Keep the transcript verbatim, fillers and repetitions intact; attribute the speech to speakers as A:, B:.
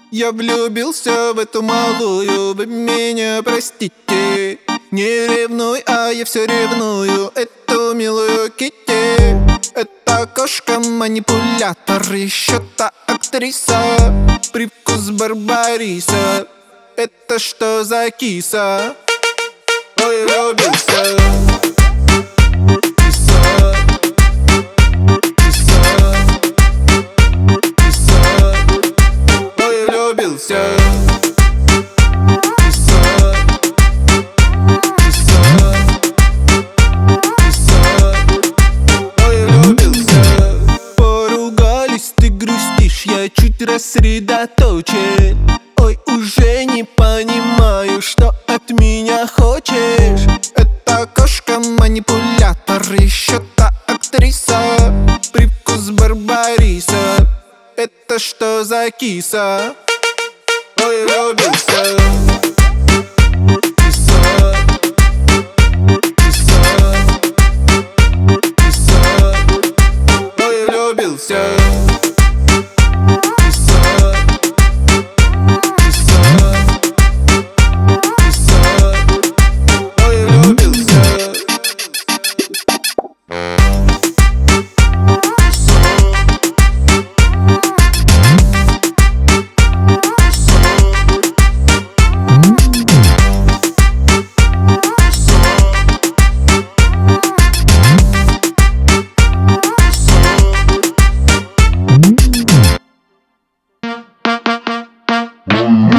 A: Я влюбился в эту малую, вы меня простите. Не ревнуй, а я все ревную эту милую Китти. Это кошка-манипулятор, еще та актриса. Привкус барбариса. Это что за киса? Ой, влюбился. Поругались, ты грустишь, я чуть рассредоточен. Ой, уже не понимаю, что от меня хочешь. Это кошка-манипулятор, еще та актриса. Привкус барбариса. Это что за киса? Ой, влюбился. Ой, влюбился. Ой, влюбился.
B: Mm-hmm.